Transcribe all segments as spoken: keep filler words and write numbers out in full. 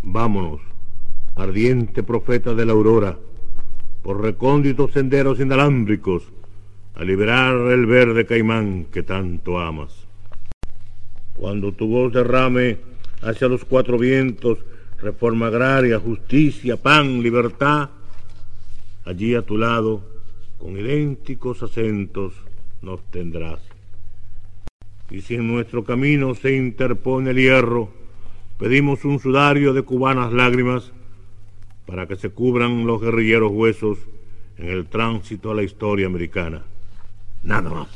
Vámonos, ardiente profeta de la aurora, por recónditos senderos inalámbricos, a liberar el verde caimán que tanto amas. Cuando tu voz derrame hacia los cuatro vientos reforma agraria, justicia, pan, libertad, allí a tu lado, con idénticos acentos, nos tendrás. Y si en nuestro camino se interpone el hierro, pedimos un sudario de cubanas lágrimas para que se cubran los guerrilleros huesos en el tránsito a la historia americana. Nada más.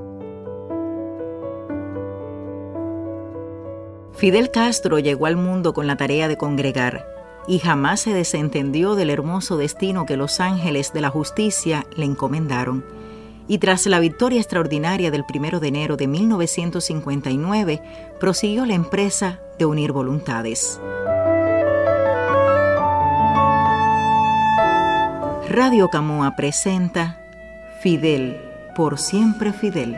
Fidel Castro llegó al mundo con la tarea de congregar y jamás se desentendió del hermoso destino que los ángeles de la justicia le encomendaron. Y tras la victoria extraordinaria del primero de enero de mil novecientos cincuenta y nueve, prosiguió la empresa de unir voluntades. Radio Camoa presenta Fidel, por siempre Fidel.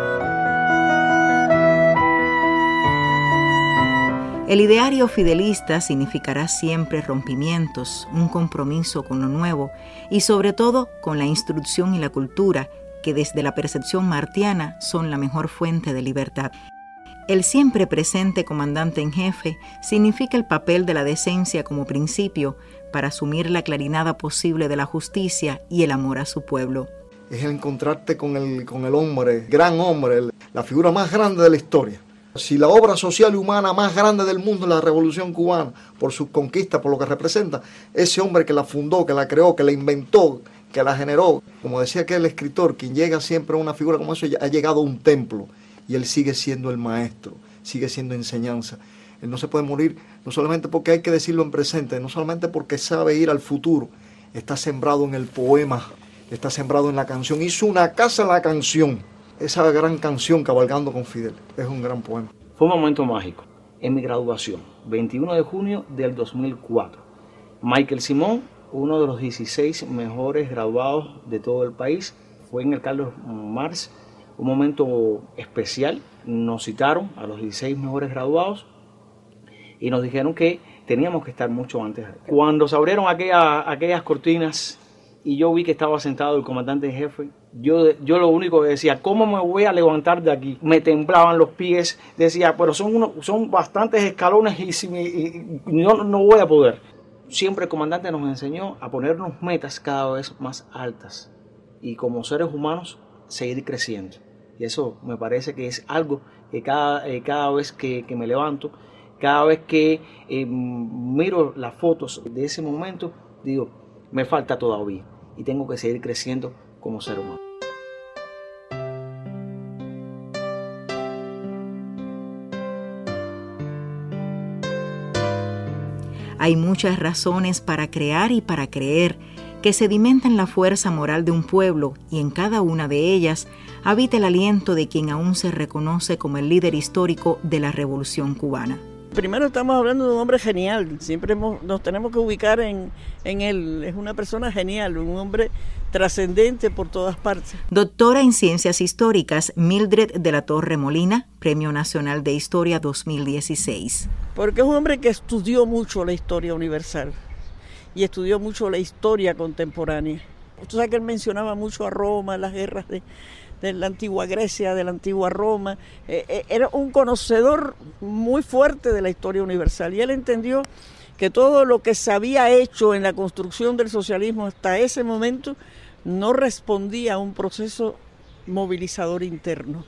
El ideario fidelista significará siempre rompimientos, un compromiso con lo nuevo y sobre todo con la instrucción y la cultura, que desde la percepción martiana son la mejor fuente de libertad. El siempre presente comandante en jefe significa el papel de la decencia como principio para asumir la clarinada posible de la justicia y el amor a su pueblo. Es el encontrarte con el, con el hombre, gran hombre, el, la figura más grande de la historia. Si la obra social y humana más grande del mundo es la Revolución Cubana, por sus conquistas, por lo que representa, ese hombre que la fundó, que la creó, que la inventó, que la generó, como decía aquel escritor, quien llega siempre a una figura como eso, ha llegado a un templo y él sigue siendo el maestro, sigue siendo enseñanza. Él no se puede morir, no solamente porque hay que decirlo en presente, no solamente porque sabe ir al futuro, está sembrado en el poema, está sembrado en la canción, hizo una casa en la canción. Esa gran canción, Cabalgando con Fidel, es un gran poema. Fue un momento mágico en mi graduación, veintiuno de junio del dos mil cuatro. Michael Simón, uno de los dieciséis mejores graduados de todo el país, fue en el Carlos Marx, un momento especial. Nos citaron a los dieciséis mejores graduados y nos dijeron que teníamos que estar mucho antes. Cuando se abrieron aquella, aquellas cortinas y yo vi que estaba sentado el comandante en jefe, Yo, yo lo único que decía, ¿cómo me voy a levantar de aquí? Me temblaban los pies, decía, pero son, uno, son bastantes escalones y, si me, y no, no voy a poder. Siempre el comandante nos enseñó a ponernos metas cada vez más altas y como seres humanos seguir creciendo. Y eso me parece que es algo que cada, eh, cada vez que, que me levanto, cada vez que eh, miro las fotos de ese momento, digo, me falta todavía y tengo que seguir creciendo como ser humano. Hay muchas razones para crear y para creer que sedimentan la fuerza moral de un pueblo y en cada una de ellas habita el aliento de quien aún se reconoce como el líder histórico de la Revolución Cubana. Primero estamos hablando de un hombre genial, siempre hemos, nos tenemos que ubicar en, en él, es una persona genial, un hombre trascendente por todas partes. Doctora en Ciencias Históricas, Mildred de la Torre Molina, Premio Nacional de Historia dos mil dieciséis. Porque es un hombre que estudió mucho la historia universal y estudió mucho la historia contemporánea. Usted sabe que él mencionaba mucho a Roma, las guerras de... de la antigua Grecia, de la antigua Roma, eh, eh, era un conocedor muy fuerte de la historia universal y él entendió que todo lo que se había hecho en la construcción del socialismo hasta ese momento no respondía a un proceso movilizador interno.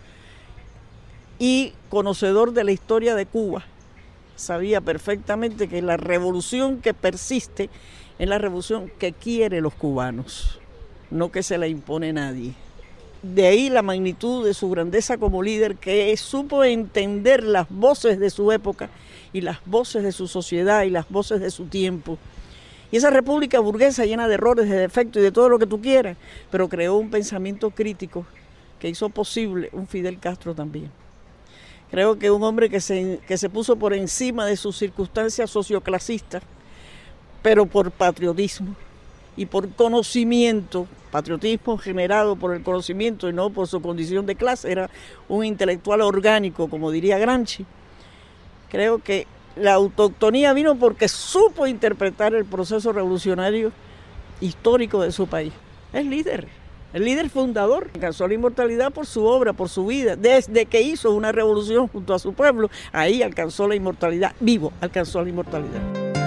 Y conocedor de la historia de Cuba, sabía perfectamente que la revolución que persiste es la revolución que quieren los cubanos, no que se la impone nadie. De ahí la magnitud de su grandeza como líder, que supo entender las voces de su época y las voces de su sociedad y las voces de su tiempo. Y esa república burguesa llena de errores, de defectos y de todo lo que tú quieras, pero creó un pensamiento crítico que hizo posible un Fidel Castro también. Creo que un hombre que se, que se puso por encima de sus circunstancias socioclasistas, pero por patriotismo y por conocimiento, patriotismo generado por el conocimiento y no por su condición de clase, era un intelectual orgánico, como diría Gramsci. Creo que la autoctonía vino porque supo interpretar el proceso revolucionario histórico de su país. Es líder, el líder fundador. Alcanzó la inmortalidad por su obra, por su vida. Desde que hizo una revolución junto a su pueblo, ahí alcanzó la inmortalidad, vivo alcanzó la inmortalidad.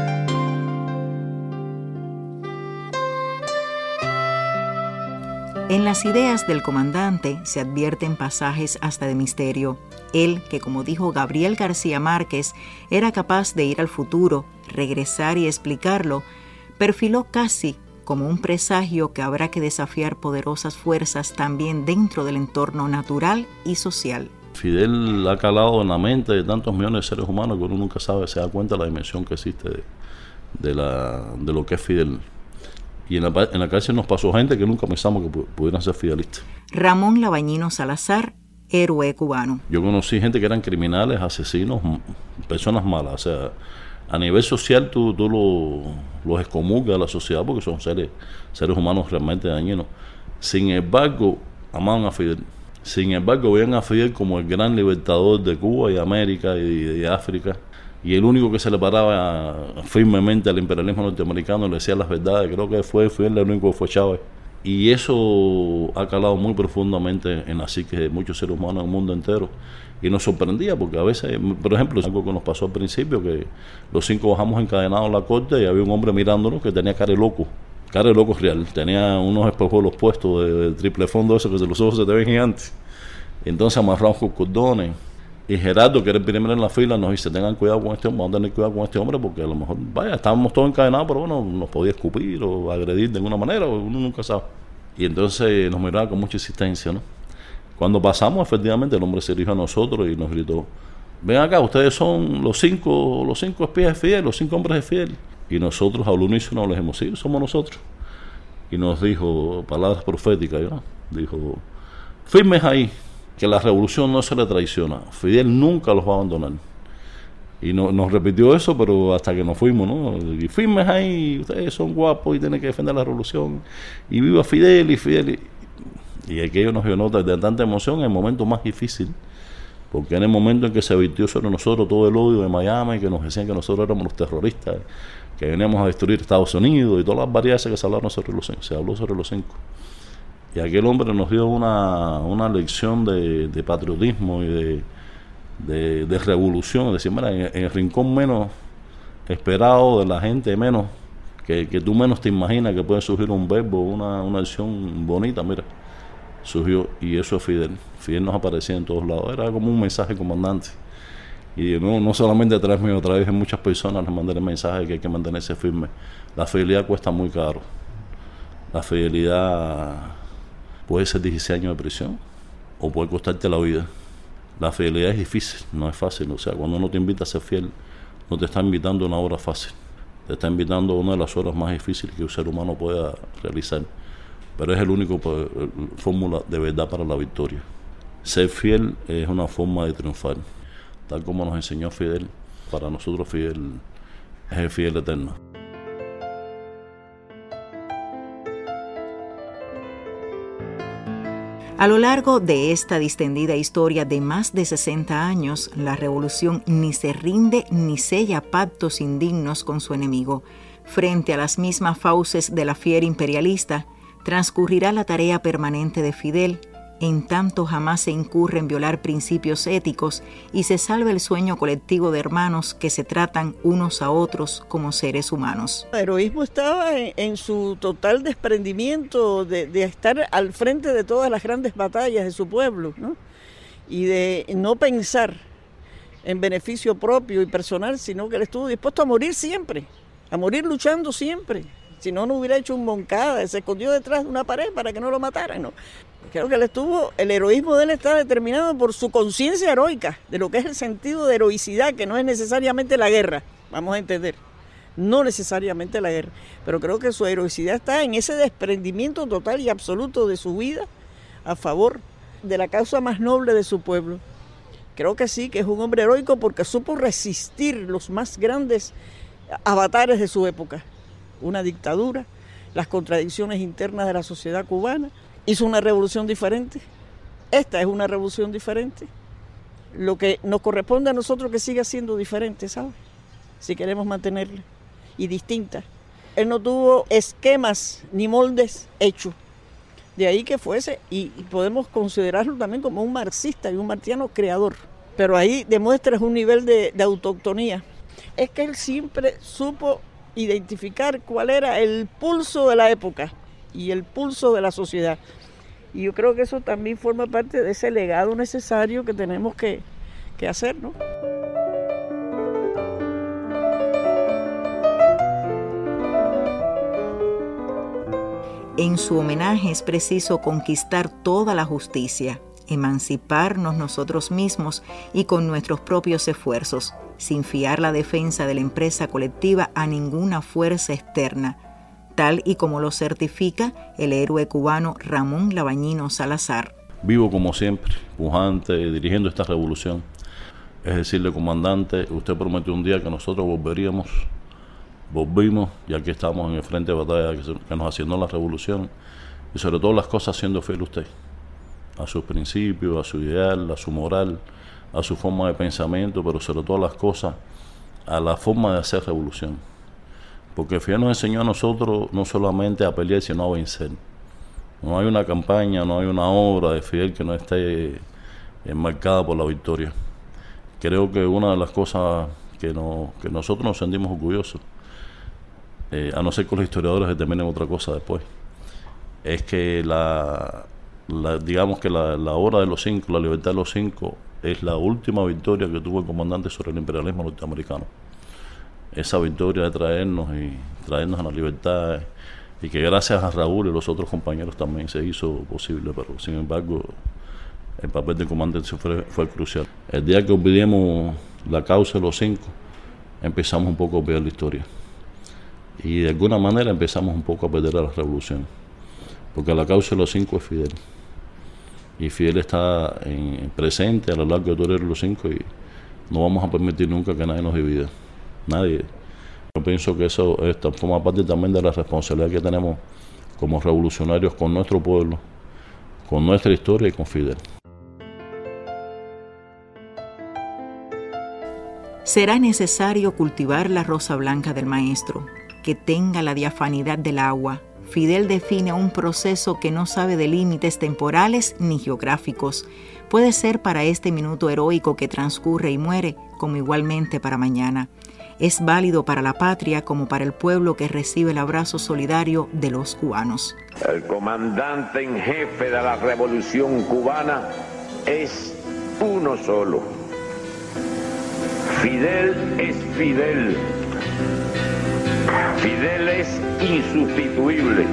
En las ideas del comandante se advierten pasajes hasta de misterio. Él, que como dijo Gabriel García Márquez, era capaz de ir al futuro, regresar y explicarlo, perfiló casi como un presagio que habrá que desafiar poderosas fuerzas también dentro del entorno natural y social. Fidel ha calado en la mente de tantos millones de seres humanos que uno nunca sabe, se da cuenta de la dimensión que existe de, de, la, de lo que es Fidel. Y en la, en la cárcel nos pasó gente que nunca pensamos que pudieran ser fidelistas. Ramón Labañino Salazar, héroe cubano. Yo conocí gente que eran criminales, asesinos, personas malas. O sea, a nivel social tú, tú lo, los excomulgas a la sociedad porque son seres, seres humanos realmente dañinos. Sin embargo, amaban a Fidel. Sin embargo, veían a Fidel como el gran libertador de Cuba y América y de África. Y el único que se le paraba firmemente al imperialismo norteamericano, le decía las verdades. Creo que fue Fidel, el único que fue Chávez. Y eso ha calado muy profundamente en la psique de muchos seres humanos en el mundo entero. Y nos sorprendía porque a veces, por ejemplo, algo que nos pasó al principio, que los cinco bajamos encadenados a la corte y había un hombre mirándonos que tenía cara de loco. Cara de loco real. Tenía unos espejuelos puestos de, de triple fondo, eso que los ojos se te ven gigantes. Entonces amarramos con cordones. Y Gerardo, que era el primero en la fila, nos dice, tengan cuidado con este hombre, vamos a tener cuidado con este hombre porque a lo mejor, vaya, estábamos todos encadenados, pero bueno, nos podía escupir o agredir de alguna manera, uno nunca sabe. Y entonces nos miraba con mucha insistencia, ¿no? Cuando pasamos, efectivamente, el hombre se dirigió a nosotros y nos gritó, ven acá, ustedes son los cinco, los cinco espías de Fidel, los cinco hombres de Fidel. Y nosotros al unísono les dijimos, sí, somos nosotros. Y nos dijo, palabras proféticas, ¿no? Dijo, firmes ahí, que la revolución no se le traiciona. Fidel nunca los va a abandonar. Y no, nos repitió eso, pero hasta que nos fuimos, ¿no? Y firmes ahí, ustedes son guapos y tienen que defender la revolución. Y viva Fidel y Fidel. Y, y aquello nos llenó de tanta emoción en el momento más difícil, porque en el momento en que se virtió sobre nosotros todo el odio de Miami, que nos decían que nosotros éramos los terroristas, que veníamos a destruir Estados Unidos y todas las variables que se hablaron sobre los cinco, se habló sobre los cinco. Y aquel hombre nos dio una, una lección de, de patriotismo y de, de, de revolución. Es decir, mira, en, en el rincón menos esperado de la gente, menos que, que tú menos te imaginas que puede surgir un verbo, una, una acción bonita, mira, surgió. Y eso es Fidel. Fidel nos aparecía en todos lados. Era como un mensaje comandante. Y no, no solamente a través mío, a través de muchas personas les mandé el mensaje de que hay que mantenerse firme. La fidelidad cuesta muy caro. La fidelidad puede ser dieciséis años de prisión o puede costarte la vida. La fidelidad es difícil, no es fácil. O sea, cuando uno te invita a ser fiel, no te está invitando a una obra fácil. Te está invitando a una de las obras más difíciles que un ser humano pueda realizar. Pero es el único fórmula de verdad para la victoria. Ser fiel es una forma de triunfar. Tal como nos enseñó Fidel, para nosotros Fidel es el fiel eterno. A lo largo de esta distendida historia de más de sesenta años, la revolución ni se rinde ni sella pactos indignos con su enemigo. Frente a las mismas fauces de la fiera imperialista, transcurrirá la tarea permanente de Fidel, en tanto jamás se incurre en violar principios éticos y se salva el sueño colectivo de hermanos que se tratan unos a otros como seres humanos. El heroísmo estaba en, en su total desprendimiento de, de estar al frente de todas las grandes batallas de su pueblo, ¿no? Y de no pensar en beneficio propio y personal, sino que él estuvo dispuesto a morir siempre, a morir luchando siempre. Si no, no hubiera hecho un Moncada, se escondió detrás de una pared para que no lo mataran, ¿no? Creo que él estuvo, el heroísmo de él está determinado por su conciencia heroica, de lo que es el sentido de heroicidad, que no es necesariamente la guerra, vamos a entender, no necesariamente la guerra, pero creo que su heroicidad está en ese desprendimiento total y absoluto de su vida a favor de la causa más noble de su pueblo. Creo que sí, que es un hombre heroico porque supo resistir los más grandes avatares de su época. Una dictadura, las contradicciones internas de la sociedad cubana, hizo una revolución diferente. Esta es una revolución diferente. Lo que nos corresponde a nosotros que siga siendo diferente, ¿sabes? si queremos mantenerla, y distinta. Él no tuvo esquemas ni moldes hechos. De ahí que fuese, y podemos considerarlo también como un marxista y un martiano creador. Pero ahí demuestras un nivel de, de autoctonía. Es que él siempre supo identificar cuál era el pulso de la época y el pulso de la sociedad. Y yo creo que eso también forma parte de ese legado necesario que tenemos que, que hacer, ¿no? En su homenaje es preciso conquistar toda la justicia, emanciparnos nosotros mismos y con nuestros propios esfuerzos, sin fiar la defensa de la empresa colectiva a ninguna fuerza externa, tal y como lo certifica el héroe cubano Ramón Labañino Salazar. Vivo como siempre, pujante, dirigiendo esta revolución. Es decirle, comandante, usted prometió un día que nosotros volveríamos. Volvimos y aquí estamos en el frente de batalla que, se, que nos asignó la revolución y sobre todo las cosas siendo fiel a usted, a sus principios, a su ideal, a su moral, a su forma de pensamiento, pero sobre todo las cosas, a la forma de hacer revolución. Porque Fidel nos enseñó a nosotros no solamente a pelear, sino a vencer. No hay una campaña, no hay una obra de Fidel que no esté enmarcada por la victoria. Creo que una de las cosas que, no, que nosotros nos sentimos orgullosos, Eh, a no ser que los historiadores determinen otra cosa después, es que la, la digamos que la, la hora de los cinco, la libertad de los cinco, es la última victoria que tuvo el comandante sobre el imperialismo norteamericano. Esa victoria de traernos y traernos a la libertad, y que gracias a Raúl y los otros compañeros también se hizo posible, pero sin embargo el papel del comandante fue, fue crucial. El día que olvidemos la causa de los cinco, empezamos un poco a olvidar la historia. Y de alguna manera empezamos un poco a perder a la revolución, porque la causa de los cinco es Fidel, y Fidel está en, presente a lo largo de todos los cinco, y no vamos a permitir nunca que nadie nos divida, nadie. Yo pienso que eso esto forma parte también de la responsabilidad que tenemos como revolucionarios con nuestro pueblo, con nuestra historia y con Fidel. Será necesario cultivar la rosa blanca del maestro, que tenga la diafanidad del agua. Fidel define un proceso que no sabe de límites temporales ni geográficos. Puede ser para este minuto heroico que transcurre y muere, como igualmente para mañana. Es válido para la patria como para el pueblo que recibe el abrazo solidario de los cubanos. El comandante en jefe de la revolución cubana es uno solo. Fidel es Fidel. Fidel es insustituible.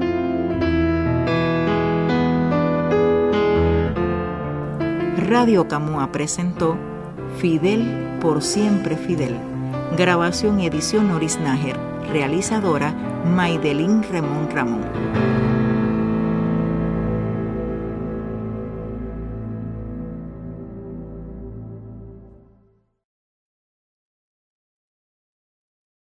Radio Camúa presentó Fidel por siempre Fidel. Grabación y edición Noris Nájer. Realizadora Maydelín Ramón Ramón.